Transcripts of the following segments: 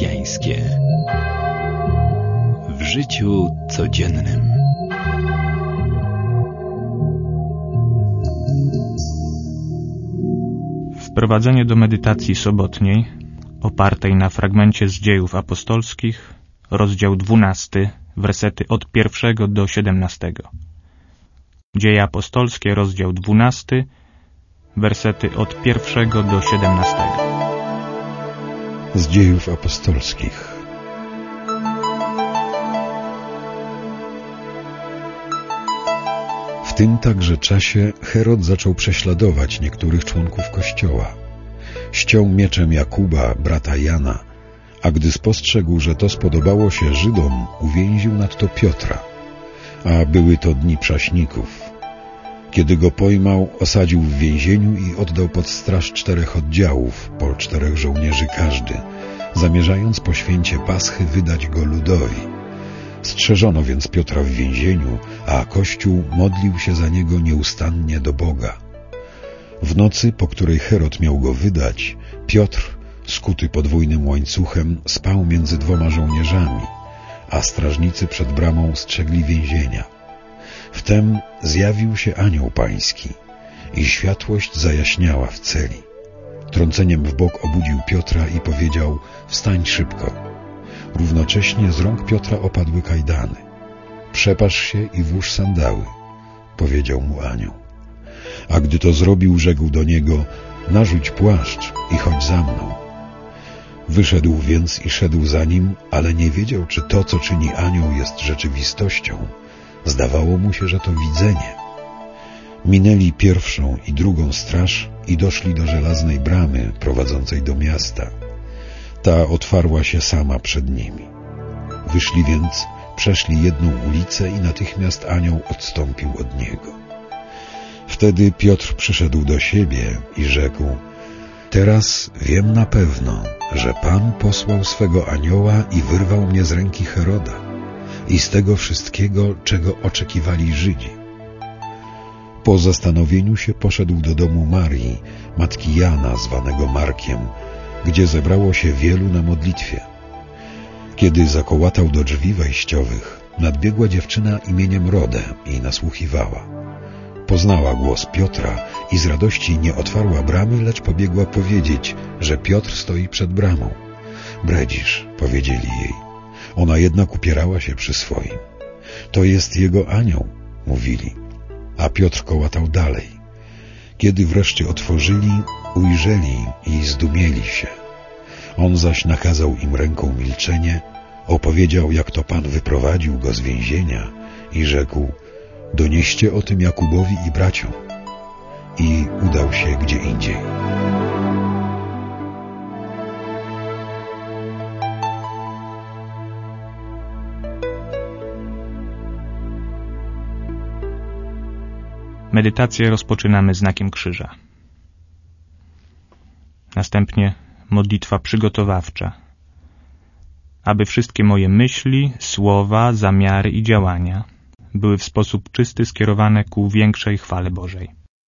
chrześcijańskie. W życiu codziennym. Wprowadzenie do medytacji sobotniej, opartej na fragmencie z Dziejów Apostolskich, rozdział 12, wersety od 1 do 17. Dzieje Apostolskie, rozdział 12, wersety od 1 do 17. Z Dziejów Apostolskich. W tym także czasie Herod zaczął prześladować niektórych członków Kościoła. Ściął mieczem Jakuba, brata Jana, a gdy spostrzegł, że to spodobało się Żydom, uwięził nadto Piotra. A były to dni prześników. Kiedy go pojmał, osadził w więzieniu i oddał pod straż 4 oddziałów, po 4 żołnierzy każdy, zamierzając po święcie Paschy wydać go ludowi. Strzeżono więc Piotra w więzieniu, a Kościół modlił się za niego nieustannie do Boga. W nocy, po której Herod miał go wydać, Piotr, skuty podwójnym łańcuchem, spał między 2 żołnierzami, a strażnicy przed bramą strzegli więzienia. Wtem zjawił się anioł pański i światłość zajaśniała w celi. Trąceniem w bok obudził Piotra i powiedział: wstań szybko. Równocześnie z rąk Piotra opadły kajdany. Przepasz się i włóż sandały, powiedział mu anioł. A gdy to zrobił, rzekł do niego: narzuć płaszcz i chodź za mną. Wyszedł więc i szedł za nim, ale nie wiedział, czy to, co czyni anioł, jest rzeczywistością. Zdawało mu się, że to widzenie. Minęli 1. i 2. straż i doszli do żelaznej bramy prowadzącej do miasta. Ta otwarła się sama przed nimi. Wyszli więc, przeszli jedną ulicę i natychmiast anioł odstąpił od niego. Wtedy Piotr przyszedł do siebie i rzekł: teraz wiem na pewno, że Pan posłał swego anioła i wyrwał mnie z ręki Heroda i z tego wszystkiego, czego oczekiwali Żydzi. Po zastanowieniu się poszedł do domu Marii, matki Jana, zwanego Markiem, gdzie zebrało się wielu na modlitwie. Kiedy zakołatał do drzwi wejściowych, nadbiegła dziewczyna imieniem Rodę i nasłuchiwała. Poznała głos Piotra i z radości nie otwarła bramy, lecz pobiegła powiedzieć, że Piotr stoi przed bramą. Bredzisz, powiedzieli jej. Ona jednak upierała się przy swoim. To jest jego anioł, mówili. A Piotr kołatał dalej. Kiedy wreszcie otworzyli, ujrzeli i zdumieli się. On zaś nakazał im ręką milczenie, opowiedział, jak to Pan wyprowadził go z więzienia i rzekł: donieście o tym Jakubowi i braciom. I udał się gdzie indziej. Medytację rozpoczynamy znakiem krzyża. Następnie modlitwa przygotowawcza, aby wszystkie moje myśli, słowa, zamiary i działania były w sposób czysty skierowane ku większej chwale Bożej.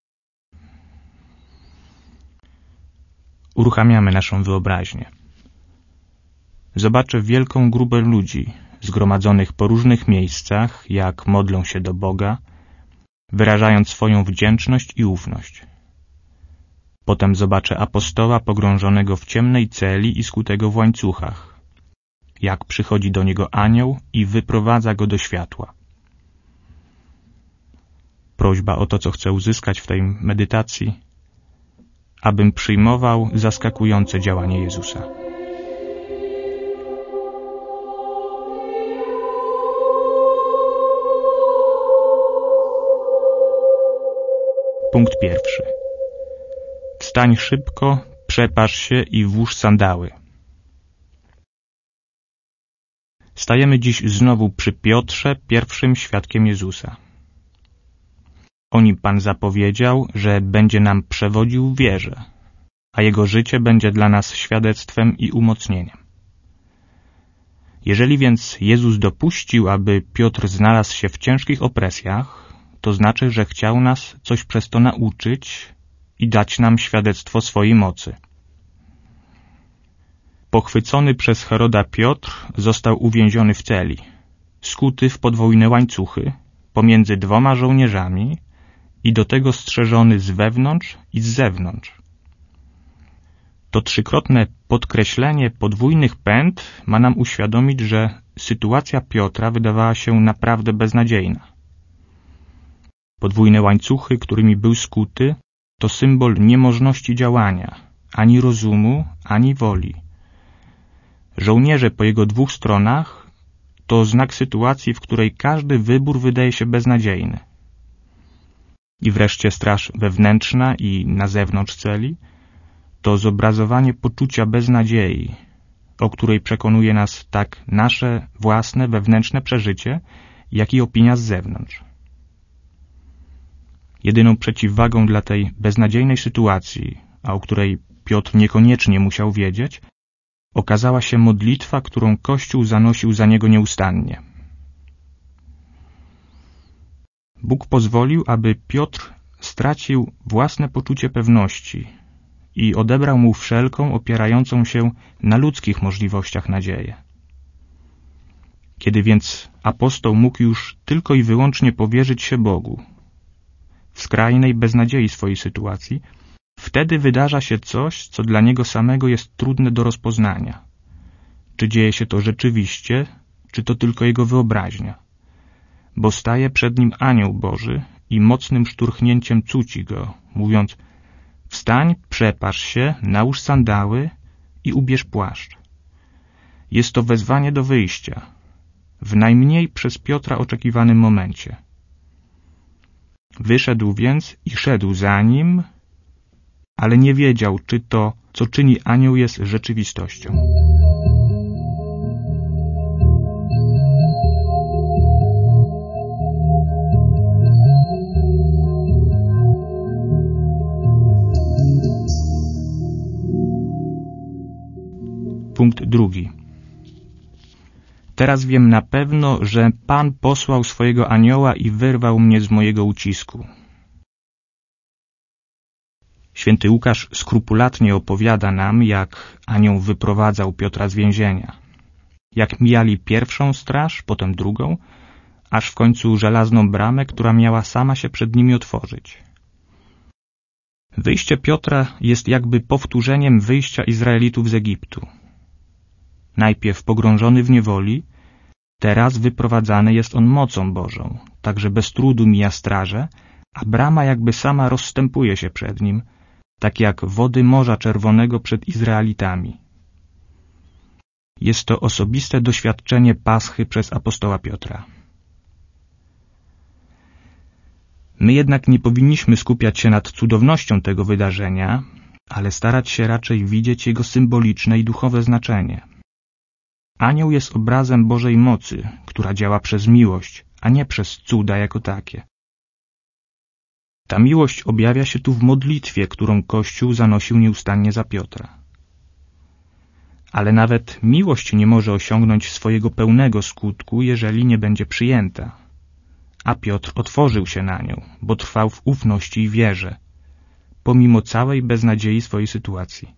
Uruchamiamy naszą wyobraźnię. Zobaczę wielką grupę ludzi zgromadzonych po różnych miejscach, jak modlą się do Boga, wyrażając swoją wdzięczność i ufność. Potem zobaczę apostoła pogrążonego w ciemnej celi i skutego w łańcuchach, jak przychodzi do niego anioł i wyprowadza go do światła. Prośba o to, co chcę uzyskać w tej medytacji, abym przyjmował zaskakujące działanie Jezusa. Punkt 1. Wstań szybko, przepasz się i włóż sandały. Stajemy dziś znowu przy Piotrze, pierwszym świadkiem Jezusa. O nim Pan zapowiedział, że będzie nam przewodził w wierze, a jego życie będzie dla nas świadectwem i umocnieniem. Jeżeli więc Jezus dopuścił, aby Piotr znalazł się w ciężkich opresjach, to znaczy, że chciał nas coś przez to nauczyć i dać nam świadectwo swojej mocy. Pochwycony przez Heroda Piotr został uwięziony w celi, skuty w podwójne łańcuchy pomiędzy 2 żołnierzami i do tego strzeżony z wewnątrz i z zewnątrz. To 3-krotne podkreślenie podwójnych pęd ma nam uświadomić, że sytuacja Piotra wydawała się naprawdę beznadziejna. Podwójne łańcuchy, którymi był skuty, to symbol niemożności działania, ani rozumu, ani woli. Żołnierze po jego 2 stronach to znak sytuacji, w której każdy wybór wydaje się beznadziejny. I wreszcie straż wewnętrzna i na zewnątrz celi to zobrazowanie poczucia beznadziei, o której przekonuje nas tak nasze własne wewnętrzne przeżycie, jak i opinia z zewnątrz. Jedyną przeciwwagą dla tej beznadziejnej sytuacji, a o której Piotr niekoniecznie musiał wiedzieć, okazała się modlitwa, którą Kościół zanosił za niego nieustannie. Bóg pozwolił, aby Piotr stracił własne poczucie pewności i odebrał mu wszelką opierającą się na ludzkich możliwościach nadzieję. Kiedy więc apostoł mógł już tylko i wyłącznie powierzyć się Bogu, w skrajnej beznadziei swojej sytuacji, wtedy wydarza się coś, co dla niego samego jest trudne do rozpoznania. Czy dzieje się to rzeczywiście, czy to tylko jego wyobraźnia? Bo staje przed nim anioł Boży i mocnym szturchnięciem cuci go, mówiąc: wstań, przepasz się, nałóż sandały i ubierz płaszcz. Jest to wezwanie do wyjścia, w najmniej przez Piotra oczekiwanym momencie. Wyszedł więc i szedł za nim, ale nie wiedział, czy to, co czyni anioł, jest rzeczywistością. Punkt 2. Teraz wiem na pewno, że Pan posłał swojego anioła i wyrwał mnie z mojego ucisku. Święty Łukasz skrupulatnie opowiada nam, jak anioł wyprowadzał Piotra z więzienia. Jak mijali pierwszą straż, potem drugą, aż w końcu żelazną bramę, która miała sama się przed nimi otworzyć. Wyjście Piotra jest jakby powtórzeniem wyjścia Izraelitów z Egiptu. Najpierw pogrążony w niewoli, teraz wyprowadzany jest on mocą Bożą, tak że bez trudu mija straże, a brama jakby sama rozstępuje się przed nim, tak jak wody Morza Czerwonego przed Izraelitami. Jest to osobiste doświadczenie Paschy przez apostoła Piotra. My jednak nie powinniśmy skupiać się nad cudownością tego wydarzenia, ale starać się raczej widzieć jego symboliczne i duchowe znaczenie. Anioł jest obrazem Bożej mocy, która działa przez miłość, a nie przez cuda jako takie. Ta miłość objawia się tu w modlitwie, którą Kościół zanosił nieustannie za Piotra. Ale nawet miłość nie może osiągnąć swojego pełnego skutku, jeżeli nie będzie przyjęta. A Piotr otworzył się na nią, bo trwał w ufności i wierze, pomimo całej beznadziei swojej sytuacji.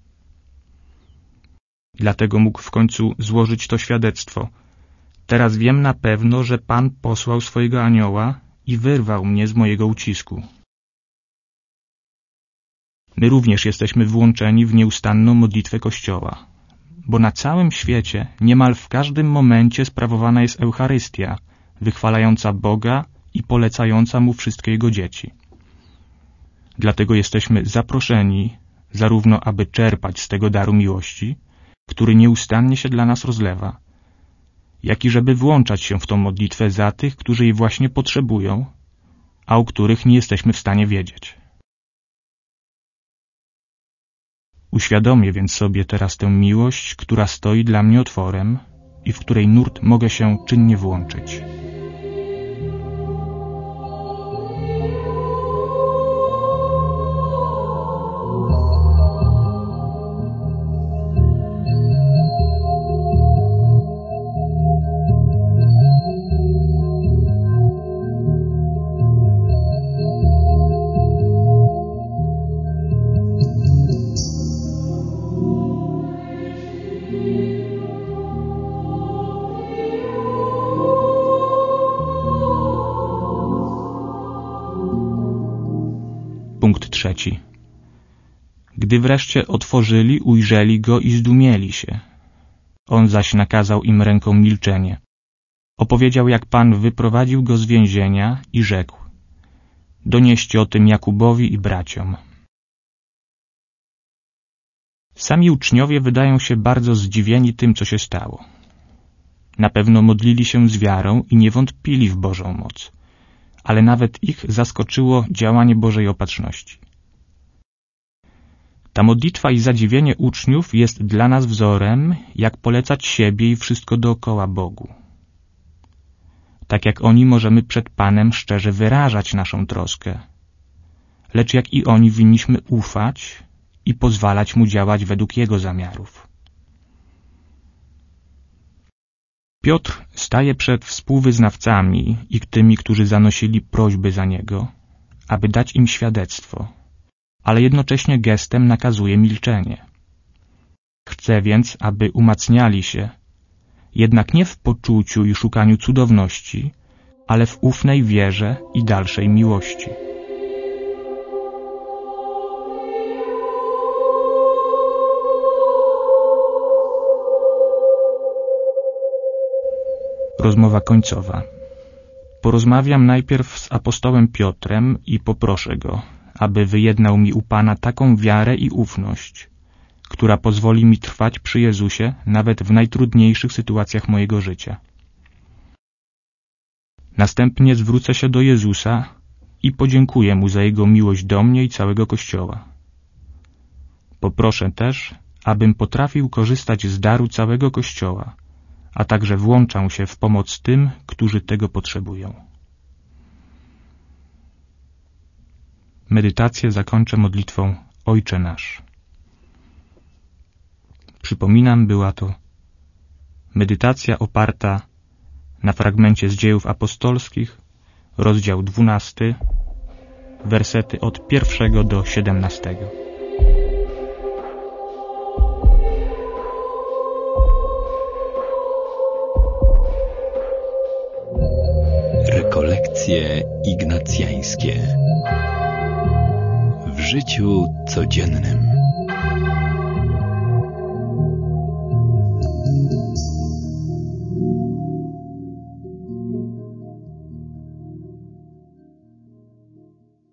Dlatego mógł w końcu złożyć to świadectwo. Teraz wiem na pewno, że Pan posłał swojego anioła i wyrwał mnie z mojego ucisku. My również jesteśmy włączeni w nieustanną modlitwę Kościoła, bo na całym świecie niemal w każdym momencie sprawowana jest Eucharystia, wychwalająca Boga i polecająca Mu wszystkie Jego dzieci. Dlatego jesteśmy zaproszeni zarówno, aby czerpać z tego daru miłości, który nieustannie się dla nas rozlewa, jak i żeby włączać się w tą modlitwę za tych, którzy jej właśnie potrzebują, a o których nie jesteśmy w stanie wiedzieć. Uświadomię więc sobie teraz tę miłość, która stoi dla mnie otworem i w której nurt mogę się czynnie włączyć. 3. Gdy wreszcie otworzyli, ujrzeli go i zdumieli się. On zaś nakazał im ręką milczenie. Opowiedział, jak Pan wyprowadził go z więzienia i rzekł: donieście o tym Jakubowi i braciom. Sami uczniowie wydają się bardzo zdziwieni tym, co się stało. Na pewno modlili się z wiarą i nie wątpili w Bożą moc, ale nawet ich zaskoczyło działanie Bożej opatrzności. Ta modlitwa i zadziwienie uczniów jest dla nas wzorem, jak polecać siebie i wszystko dookoła Bogu. Tak jak oni możemy przed Panem szczerze wyrażać naszą troskę, lecz jak i oni winniśmy ufać i pozwalać Mu działać według Jego zamiarów. Piotr staje przed współwyznawcami i tymi, którzy zanosili prośby za niego, aby dać im świadectwo, ale jednocześnie gestem nakazuje milczenie. Chce więc, aby umacniali się, jednak nie w poczuciu i szukaniu cudowności, ale w ufnej wierze i dalszej miłości. Rozmowa końcowa. Porozmawiam najpierw z apostołem Piotrem i poproszę go, aby wyjednał mi u Pana taką wiarę i ufność, która pozwoli mi trwać przy Jezusie nawet w najtrudniejszych sytuacjach mojego życia. Następnie zwrócę się do Jezusa i podziękuję Mu za Jego miłość do mnie i całego Kościoła. Poproszę też, abym potrafił korzystać z daru całego Kościoła, a także włączał się w pomoc tym, którzy tego potrzebują. Medytację zakończę modlitwą Ojcze Nasz. Przypominam, była to medytacja oparta na fragmencie z Dziejów Apostolskich, rozdział 12, wersety od 1 do 17. Rekolekcje ignacjańskie w życiu codziennym.